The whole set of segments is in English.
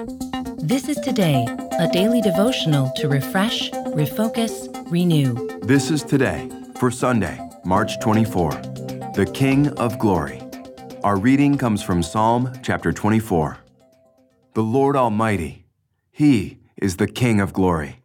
This is Today, a daily devotional to refresh, refocus, renew. This is Today for Sunday, March 24, the King of Glory. Our reading comes from Psalm chapter 24. The Lord Almighty, He is the King of Glory.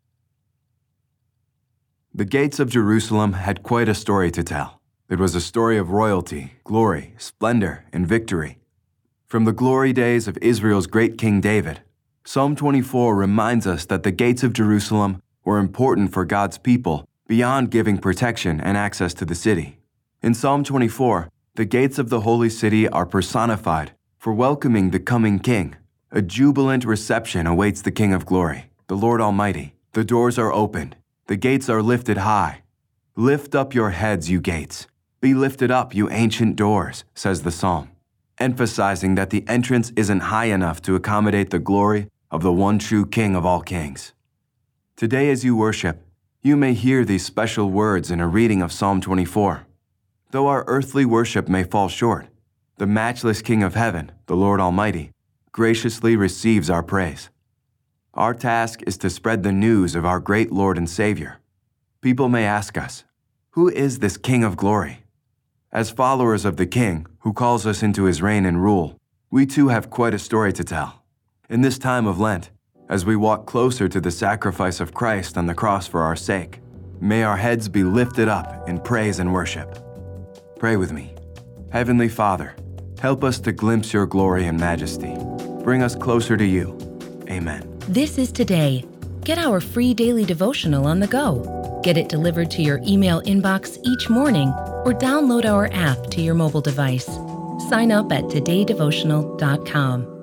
The gates of Jerusalem had quite a story to tell. It was a story of royalty, glory, splendor, and victory. From the glory days of Israel's great King David, Psalm 24 reminds us that the gates of Jerusalem were important for God's people beyond giving protection and access to the city. In Psalm 24, the gates of the holy city are personified for welcoming the coming King. A jubilant reception awaits the King of Glory, the Lord Almighty. The doors are opened. The gates are lifted high. Lift up your heads, you gates. Be lifted up, you ancient doors, says the psalm, emphasizing that the entrance isn't high enough to accommodate the glory of the one true King of all kings. Today as you worship, you may hear these special words in a reading of Psalm 24. Though our earthly worship may fall short, the matchless King of heaven, the Lord Almighty, graciously receives our praise. Our task is to spread the news of our great Lord and Savior. People may ask us, who is this King of Glory? As followers of the King, who calls us into his reign and rule, we too have quite a story to tell. In this time of Lent, as we walk closer to the sacrifice of Christ on the cross for our sake, may our heads be lifted up in praise and worship. Pray with me. Heavenly Father, help us to glimpse your glory and majesty. Bring us closer to you. Amen. This is Today. Get our free daily devotional on the go. Get it delivered to your email inbox each morning or download our app to your mobile device. Sign up at todaydevotional.com.